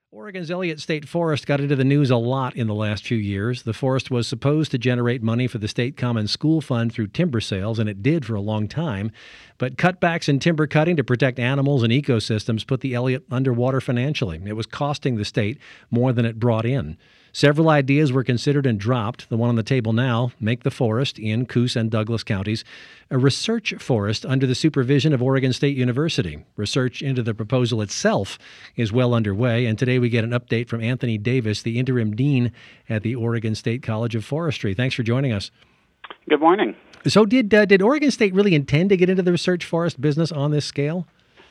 Oregon's Elliott State Forest got into the news a lot in the last few years. The forest was supposed to generate money for the State Common School Fund through timber sales, and it did for a long time. But cutbacks in timber cutting to protect animals and ecosystems put the Elliott underwater financially. It was costing the state more than it brought in. Several ideas were considered and dropped. The one on the table now, make the forest in Coos and Douglas counties a research forest under the supervision of Oregon State University. Research into the proposal itself is well underway, and today we get an update from Anthony Davis, the interim dean at the Oregon State College of Forestry. Thanks for joining us. Good morning. So did Oregon State really intend to get into the research forest business on this scale?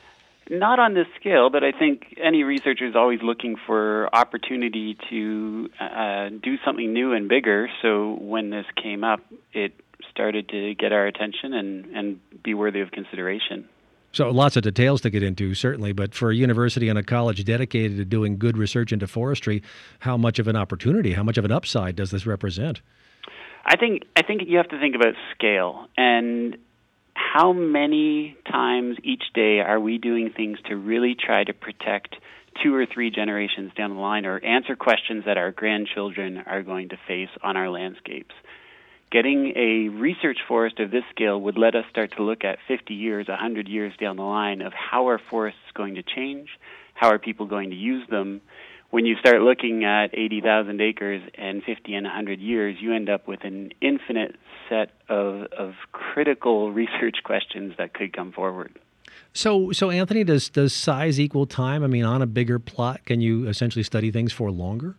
Not on this scale, but I think any researcher is always looking for opportunity to do something new and bigger. So when this came up, it started to get our attention and be worthy of consideration. So lots of details to get into, certainly, but for a university and a college dedicated to doing good research into forestry, how much of an opportunity, how much of an upside does this represent? I think you have to think about scale and how many times each day are we doing things to really try to protect 2 or 3 generations down the line or answer questions that our grandchildren are going to face on our landscapes. Getting a research forest of this scale would let us start to look at 50 years, 100 years down the line of how are forests going to change, how are people going to use them. When you start looking at 80,000 acres and 50 and 100 years, you end up with an infinite set of critical research questions that could come forward. So Anthony, does size equal time? I mean, on a bigger plot, can you essentially study things for longer?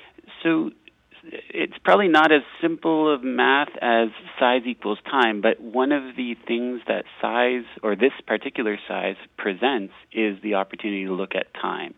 So it's probably not as simple of math as size equals time, but one of the things that size, or this particular size, presents is the opportunity to look at time.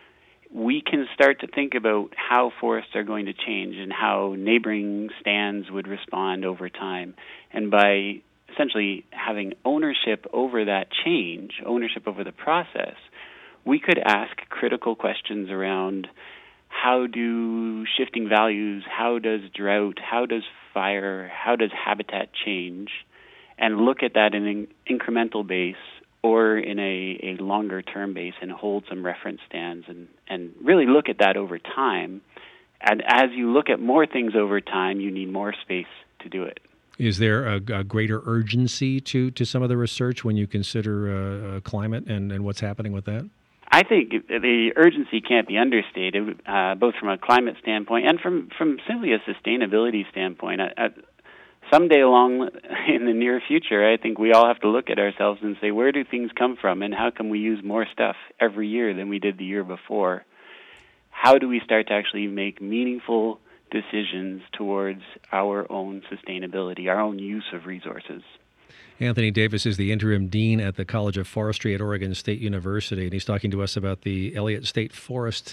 We can start to think about how forests are going to change and how neighboring stands would respond over time. And by essentially having ownership over that change, ownership over the process, we could ask critical questions around how do shifting values, how does drought, how does fire, how does habitat change, and look at that in an incremental base or in a longer-term base and hold some reference stands and really look at that over time. And as you look at more things over time, you need more space to do it. Is there a greater urgency to some of the research when you consider climate and what's happening with that? I think the urgency can't be understated, both from a climate standpoint and from simply a sustainability standpoint. Someday along in the near future, I think we all have to look at ourselves and say, where do things come from and how can we use more stuff every year than we did the year before? How do we start to actually make meaningful decisions towards our own sustainability, our own use of resources? Anthony Davis is the interim dean at the College of Forestry at Oregon State University, and he's talking to us about the Elliott State Forest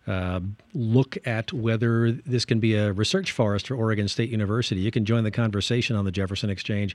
look at whether this can be a research forest for Oregon State University. You can join the conversation on the Jefferson Exchange,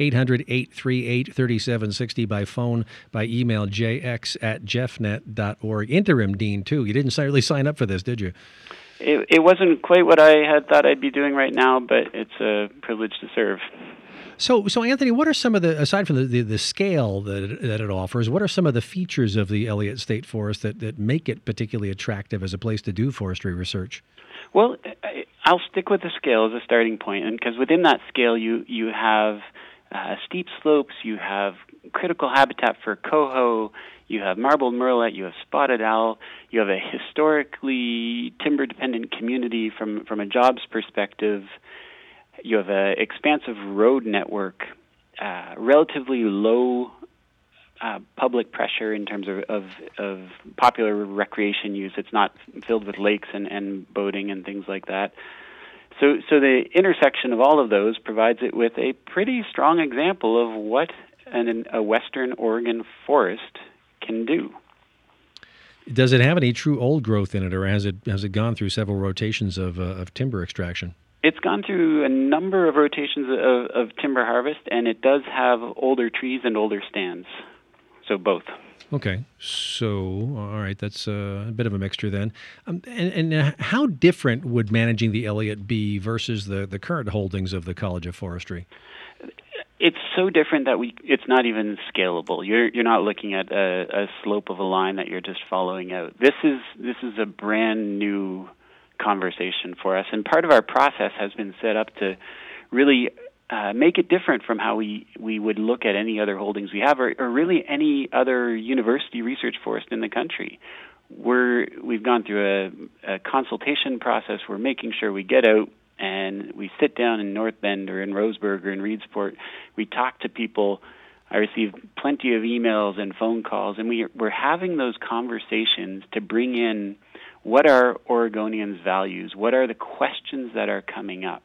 800-838-3760 by phone, by email, jx@jeffnet.org. Interim dean, too. You didn't really sign up for this, did you? It wasn't quite what I had thought I'd be doing right now, but it's a privilege to serve. So Anthony, what are some of the, aside from the scale that it offers, what are some of the features of the Elliott State Forest that make it particularly attractive as a place to do forestry research? Well, I'll stick with the scale as a starting point, and because within that scale you have steep slopes, you have critical habitat for coho, you have marbled murrelet, you have spotted owl, you have a historically timber-dependent community from a jobs perspective. You have an expansive road network, relatively low public pressure in terms of popular recreation use. It's not filled with lakes and boating and things like that. So the intersection of all of those provides it with a pretty strong example of what a Western Oregon forest can do. Does it have any true old growth in it, or has it gone through several rotations of timber extraction? It's gone through a number of rotations of timber harvest, and it does have older trees and older stands, so both. Okay, so all right, that's a bit of a mixture then. And how different would managing the Elliott be versus the current holdings of the College of Forestry? it's so different that it's not even scalable. You're not looking at a slope of a line that you're just following out. This is a brand new conversation for us, and part of our process has been set up to really make it different from how we would look at any other holdings we have, or really any other university research forest in the country. We've gone through a consultation process. We're making sure we get out and we sit down in North Bend or in Roseburg or in Reedsport. We talk to people. I receive plenty of emails and phone calls, and we're having those conversations to bring in what are Oregonians' values, what are the questions that are coming up.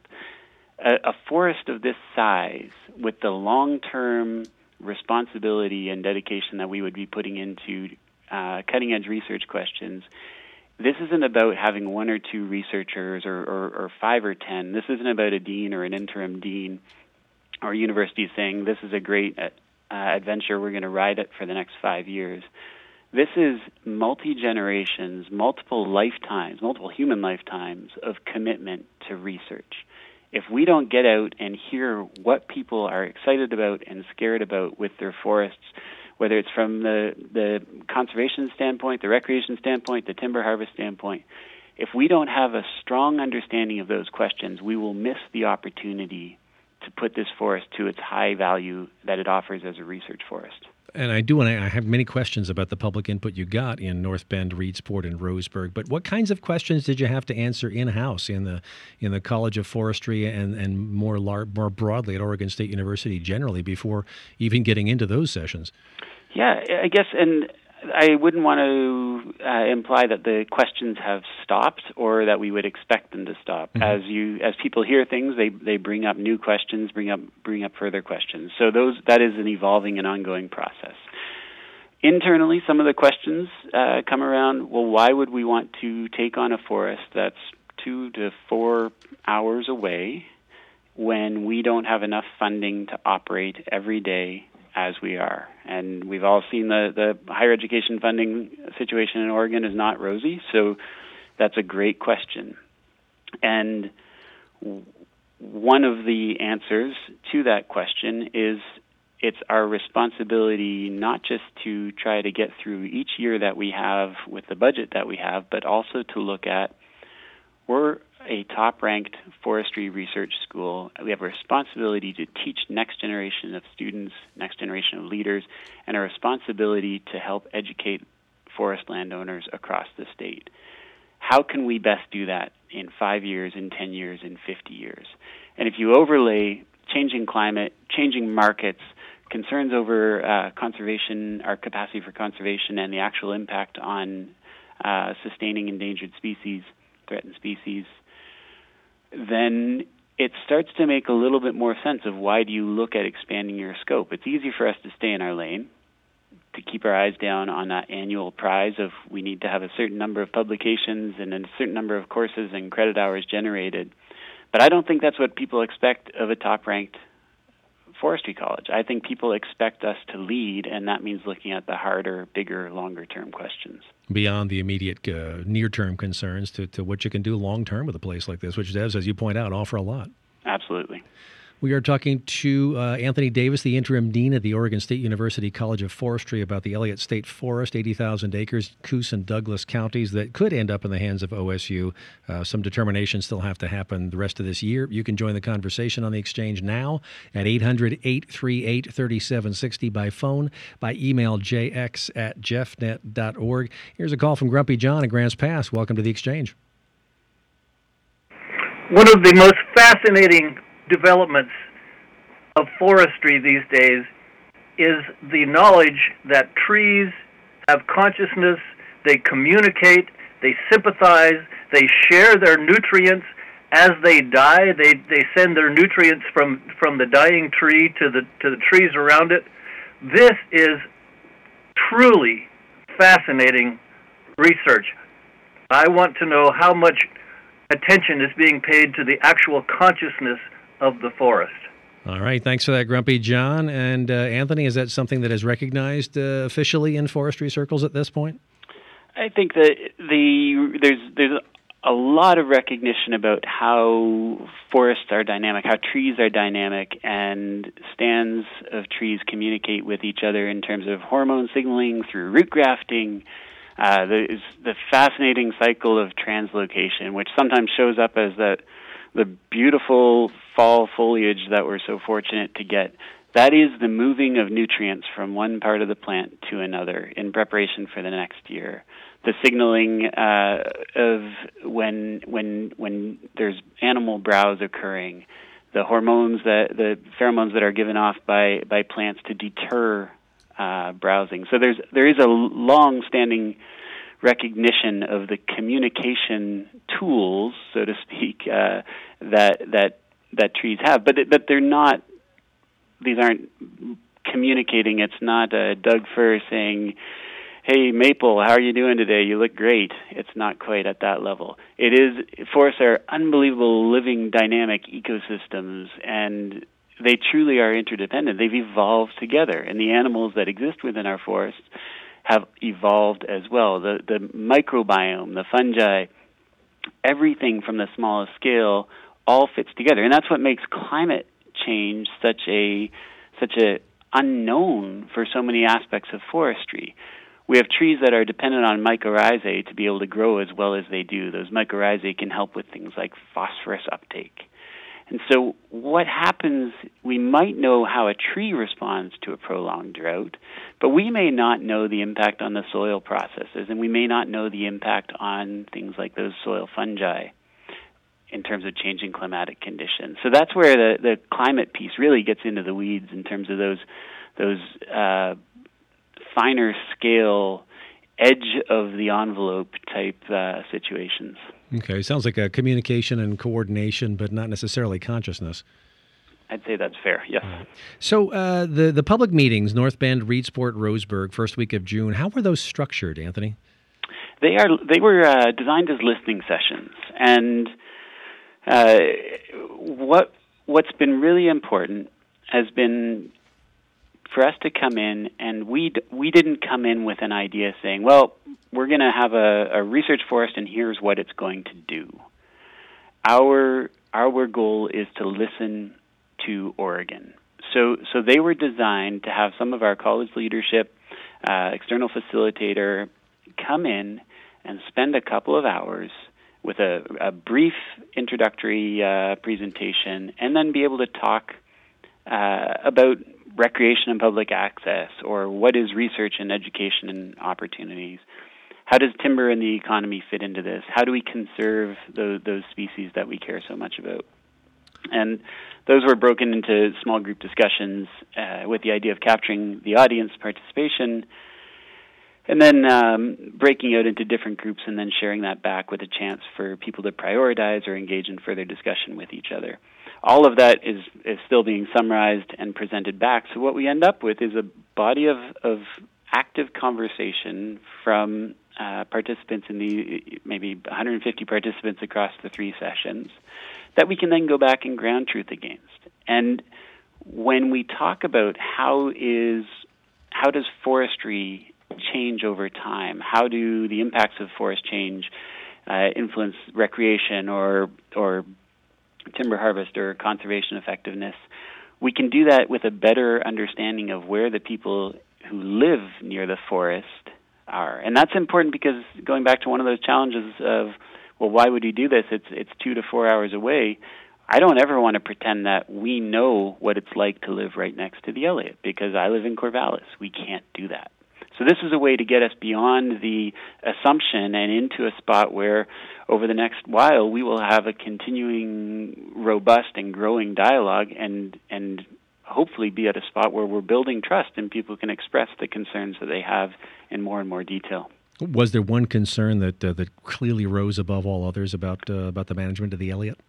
A forest of this size, with the long-term responsibility and dedication that we would be putting into cutting-edge research questions, this isn't about having one or two researchers or 5 or 10. This isn't about a dean or an interim dean or university saying, this is a great adventure, we're going to ride it for the next 5 years. This is multi-generations, multiple lifetimes, multiple human lifetimes of commitment to research. If we don't get out and hear what people are excited about and scared about with their forests, whether it's from the conservation standpoint, the recreation standpoint, the timber harvest standpoint, if we don't have a strong understanding of those questions, we will miss the opportunity to put this forest to its high value that it offers as a research forest. And I have many questions about the public input you got in North Bend, Reedsport, and Roseburg. But what kinds of questions did you have to answer in-house in the College of Forestry and more broadly at Oregon State University generally before even getting into those sessions? Yeah, I guess, and I wouldn't want to imply that the questions have stopped or that we would expect them to stop. Mm-hmm. As people hear things, they bring up new questions, bring up further questions. So that is an evolving and ongoing process. Internally, some of the questions come around, well, why would we want to take on a forest that's 2 to 4 hours away when we don't have enough funding to operate every day as we are? And we've all seen the higher education funding situation in Oregon is not rosy, so that's a great question. And one of the answers to that question is it's our responsibility not just to try to get through each year that we have with the budget that we have, but also to look at, we're a top-ranked forestry research school. We have a responsibility to teach next generation of students, next generation of leaders, and a responsibility to help educate forest landowners across the state. How can we best do that in 5 years, in 10 years, in 50 years? And if you overlay changing climate, changing markets, concerns over conservation, our capacity for conservation, and the actual impact on sustaining endangered species, threatened species, then it starts to make a little bit more sense of why do you look at expanding your scope. It's easy for us to stay in our lane, to keep our eyes down on that annual prize of we need to have a certain number of publications and a certain number of courses and credit hours generated. But I don't think that's what people expect of a top-ranked forestry college. I think people expect us to lead, and that means looking at the harder, bigger, longer-term questions. Beyond the immediate near-term concerns to what you can do long-term with a place like this, which does, as you point out, offer a lot. Absolutely. We are talking to Anthony Davis, the interim dean at the Oregon State University College of Forestry, about the Elliott State Forest, 80,000 acres, Coos and Douglas counties that could end up in the hands of OSU. Some determinations still have to happen the rest of this year. You can join the conversation on the Exchange now at 800-838-3760 by phone, by email jx@jeffnet.org. Here's a call from Grumpy John in Grants Pass. Welcome to the Exchange. One of the most fascinating developments of forestry these days is the knowledge that trees have consciousness, they communicate, they sympathize, they share their nutrients. As they die, they send their nutrients from the dying tree to the trees around it. This is truly fascinating research. I want to know how much attention is being paid to the actual consciousness of the forest. All right. Thanks for that, Grumpy John. And Anthony, is that something that is recognized officially in forestry circles at this point? I think that there's a lot of recognition about how forests are dynamic, how trees are dynamic, and stands of trees communicate with each other in terms of hormone signaling through root grafting. There's the fascinating cycle of translocation, which sometimes shows up as the beautiful fall foliage that we're so fortunate to get. That is the moving of nutrients from one part of the plant to another in preparation for the next year. The signaling of when there's animal browse occurring, the hormones the pheromones that are given off by plants to deter browsing. So there is a long-standing recognition of the communication tools, so to speak, that trees have, but they're not. These aren't communicating. It's not Doug Fir saying, "Hey, Maple, how are you doing today? You look great." It's not quite at that level. Forests are unbelievable living dynamic ecosystems, and they truly are interdependent. They've evolved together, and the animals that exist within our forests have evolved as well. The microbiome, the fungi, everything from the smallest scale all fits together, and that's what makes climate change such a unknown for so many aspects of forestry. We have trees that are dependent on mycorrhizae to be able to grow as well as they do. Those mycorrhizae can help with things like phosphorus uptake. And so what happens, we might know how a tree responds to a prolonged drought, but we may not know the impact on the soil processes, and we may not know the impact on things like those soil fungi in terms of changing climatic conditions. So that's where the climate piece really gets into the weeds in terms of those finer scale, edge of the envelope type situations. Okay, sounds like a communication and coordination, but not necessarily consciousness. I'd say that's fair, yes. So the public meetings, North Bend, Reedsport, Roseburg, first week of June, how were those structured, Anthony? They were designed as listening sessions, and what's been really important has been for us to come in, and we didn't come in with an idea saying, well, we're going to have a research forest and here's what it's going to do. Our goal is to listen to Oregon. So they were designed to have some of our college leadership, external facilitator, come in and spend a couple of hours with a brief introductory presentation, and then be able to talk about recreation and public access, or what is research and education and opportunities. How does timber and the economy fit into this? How do we conserve those species that we care so much about? And those were broken into small group discussions with the idea of capturing the audience participation, and then breaking out into different groups and then sharing that back with a chance for people to prioritize or engage in further discussion with each other. All of that is still being summarized and presented back. So what we end up with is a body of active conversation from participants in the maybe 150 participants across the 3 sessions that we can then go back and ground truth against. And when we talk about how does forestry change over time, how do the impacts of forest change influence recreation or timber harvest or conservation effectiveness, we can do that with a better understanding of where the people who live near the forest are. And that's important because, going back to one of those challenges of, well, why would you do this? It's 2 to 4 hours away. I don't ever want to pretend that we know what it's like to live right next to the Elliott, because I live in Corvallis. We can't do that. So this is a way to get us beyond the assumption and into a spot where over the next while we will have a continuing robust and growing dialogue and hopefully be at a spot where we're building trust and people can express the concerns that they have in more and more detail. Was there one concern that clearly rose above all others about the management of the Elliott?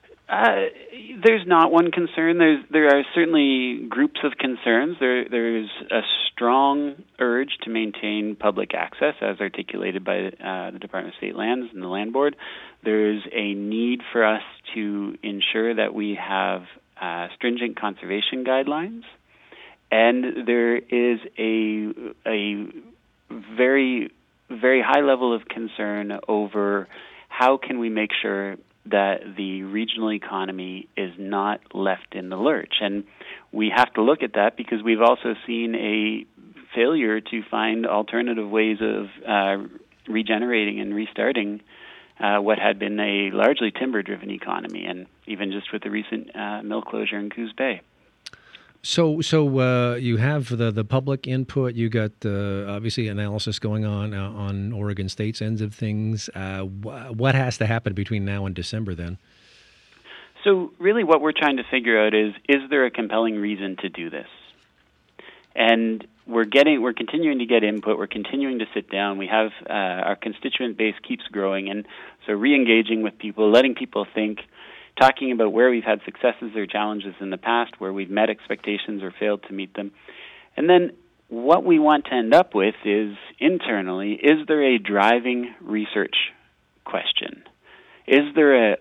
There's not one concern. There are certainly groups of concerns. There's a strong urge to maintain public access, as articulated by the Department of State Lands and the Land Board. There's a need for us to ensure that we have stringent conservation guidelines, and there is a very, very high level of concern over how can we make sure that the regional economy is not left in the lurch? And we have to look at that because we've also seen a failure to find alternative ways of regenerating and restarting what had been a largely timber-driven economy, and even just with the recent mill closure in Coos Bay. So you have the public input. You got obviously analysis going on Oregon State's ends of things. What has to happen between now and December then? So really, what we're trying to figure out is there a compelling reason to do this? And we're continuing to get input. We're continuing to sit down. We have our constituent base keeps growing, and so re-engaging with people, letting people think, talking about where we've had successes or challenges in the past, where we've met expectations or failed to meet them. And then what we want to end up with is, internally, is there a driving research question? Is there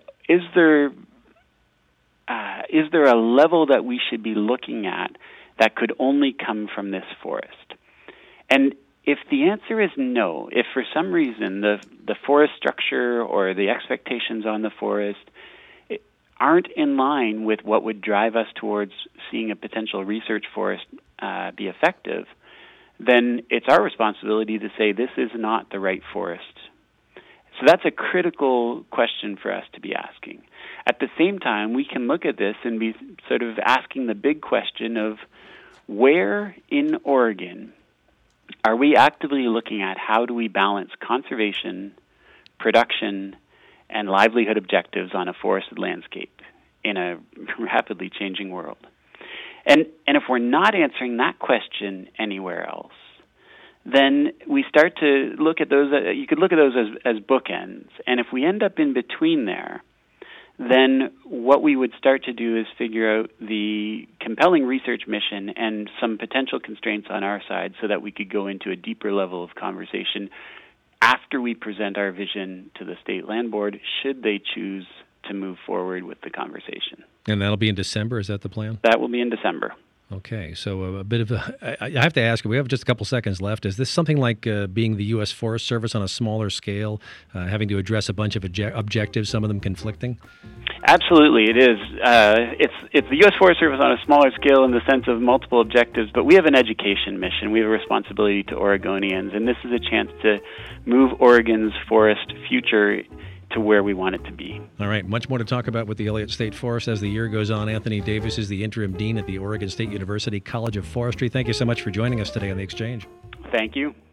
a level that we should be looking at that could only come from this forest? And if the answer is no, if for some reason the forest structure or the expectations on the forest aren't in line with what would drive us towards seeing a potential research forest be effective, then it's our responsibility to say this is not the right forest. So that's a critical question for us to be asking. At the same time, we can look at this and be sort of asking the big question of where in Oregon are we actively looking at how do we balance conservation, production, and livelihood objectives on a forested landscape in a rapidly changing world. And if we're not answering that question anywhere else, then we start to look at those, you could look at those as bookends. And if we end up in between there, then what we would start to do is figure out the compelling research mission and some potential constraints on our side so that we could go into a deeper level of conversation after we present our vision to the State Land Board, should they choose to move forward with the conversation. And that'll be in December, is that the plan? That will be in December. Okay, so a bit of I have to ask, we have just a couple seconds left. Is this something like being the U.S. Forest Service on a smaller scale, having to address a bunch of objectives, some of them conflicting? Absolutely, it is. It's the U.S. Forest Service on a smaller scale in the sense of multiple objectives, but we have an education mission. We have a responsibility to Oregonians, and this is a chance to move Oregon's forest future to where we want it to be. All right, much more to talk about with the Elliott State Forest as the year goes on. Anthony Davis is the interim dean at the Oregon State University College of Forestry. Thank you so much for joining us today on The Exchange. Thank you.